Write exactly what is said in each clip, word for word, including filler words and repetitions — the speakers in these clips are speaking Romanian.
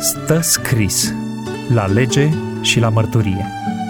Stă scris la lege și la mărturie.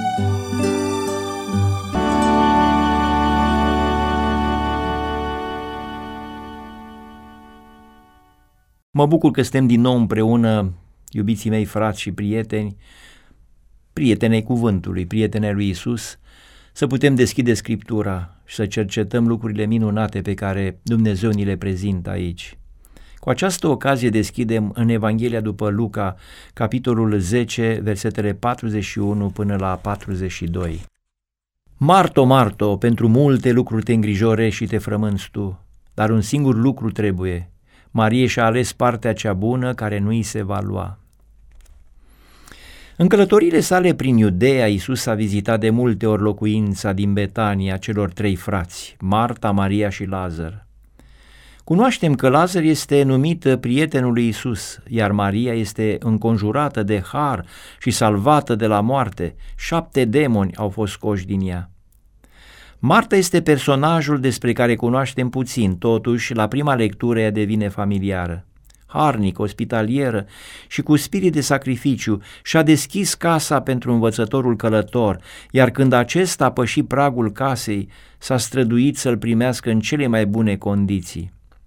Mă bucur că suntem din nou împreună, iubiții mei frați și prieteni, prietenei cuvântului, prietenei lui Iisus, să putem deschide Scriptura și să cercetăm lucrurile minunate pe care Dumnezeu ni le prezintă aici. Cu această ocazie deschidem în Evanghelia după Luca, capitolul zece, versetele patruzeci și unu până la patruzeci și doi. Marto, Marto, pentru multe lucruri te îngrijorești și te frămânți tu, dar un singur lucru trebuie. Marie și-a ales partea cea bună care nu îi se va lua. În călătoriile sale prin Iudeea, Iisus a vizitat de multe ori locuința din Betania celor trei frați, Marta, Maria și Lazar. Cunoaștem că Lazar este numit prietenul lui Iisus, iar Maria este înconjurată de har și salvată de la moarte. Șapte demoni au fost scoși din ea. Marta este personajul despre care cunoaștem puțin, totuși la prima lectură ea devine familiară. Harnică, ospitalieră și cu spirit de sacrificiu, și-a deschis casa pentru învățătorul călător, iar când acesta a pășit pragul casei, s-a străduit să-l primească în cele mai bune condiții.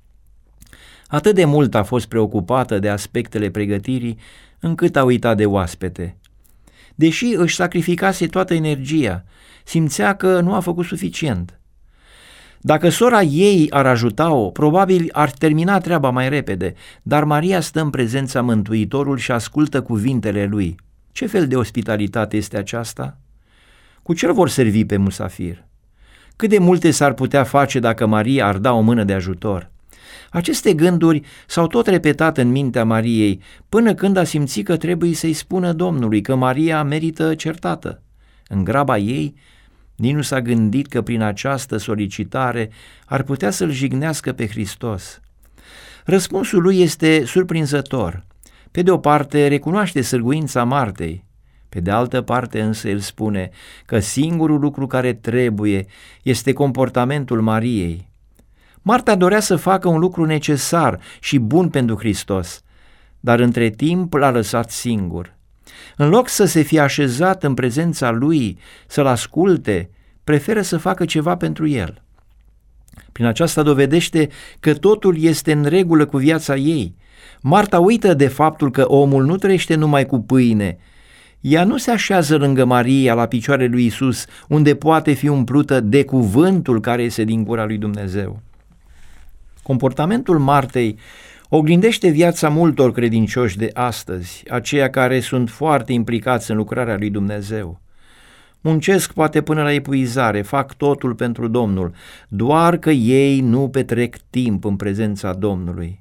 Atât de mult a fost preocupată de aspectele pregătirii, încât a uitat de oaspete. Deși își sacrificase toată energia, simțea că nu a făcut suficient. Dacă sora ei ar ajuta-o, probabil ar termina treaba mai repede, dar Maria stă în prezența Mântuitorului și ascultă cuvintele lui. Ce fel de ospitalitate este aceasta? Cu ce vor servi pe musafir? Cât de multe s-ar putea face dacă Maria ar da o mână de ajutor? Aceste gânduri s-au tot repetat în mintea Mariei, până când a simțit că trebuie să-i spună Domnului că Maria merită certată. În graba ei, nici nu s-a gândit că prin această solicitare ar putea să-L jignească pe Hristos. Răspunsul lui este surprinzător. Pe de o parte recunoaște sârguința Martei, pe de altă parte însă el spune că singurul lucru care trebuie este comportamentul Mariei. Marta dorea să facă un lucru necesar și bun pentru Hristos, dar între timp l-a lăsat singur. În loc să se fie așezat în prezența lui, să-l asculte, preferă să facă ceva pentru el. Prin aceasta dovedește că totul este în regulă cu viața ei. Marta uită de faptul că omul nu trăiește numai cu pâine. Ea nu se așează lângă Maria la picioarele lui Iisus, unde poate fi umplută de cuvântul care iese din gura lui Dumnezeu. Comportamentul Martei oglindește viața multor credincioși de astăzi, aceia care sunt foarte implicați în lucrarea lui Dumnezeu. Muncesc poate până la epuizare, fac totul pentru Domnul, doar că ei nu petrec timp în prezența Domnului.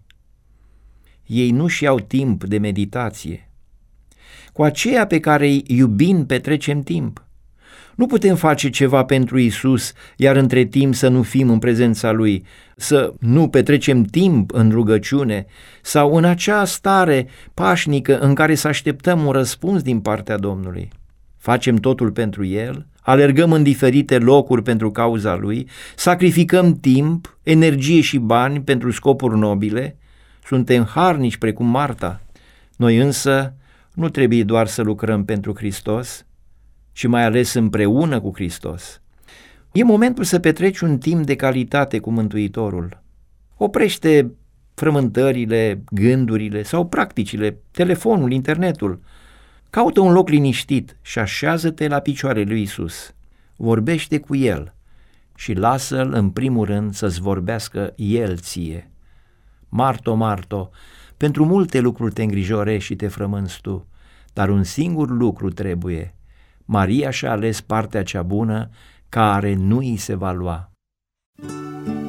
Ei nu-și iau timp de meditație. Cu aceia pe care îi iubim petrecem timp. Nu putem face ceva pentru Iisus, iar între timp să nu fim în prezența Lui, să nu petrecem timp în rugăciune sau în acea stare pașnică în care să așteptăm un răspuns din partea Domnului. Facem totul pentru El, alergăm în diferite locuri pentru cauza Lui, sacrificăm timp, energie și bani pentru scopuri nobile, suntem harnici precum Marta. Noi însă nu trebuie doar să lucrăm pentru Hristos, ci mai ales împreună cu Hristos. E momentul să petreci un timp de calitate cu Mântuitorul. Oprește frământările, gândurile sau practicile, telefonul, internetul. Caută un loc liniștit și așează-te la picioarele lui Iisus. Vorbește cu El și lasă-L în primul rând să-ți vorbească El ție. Marto, Marto, pentru multe lucruri te îngrijorești și te frămânți tu, dar un singur lucru trebuie. Maria și-a ales partea cea bună care nu îi se va lua.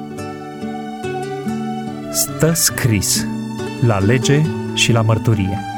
Stă scris la lege și la mărturie.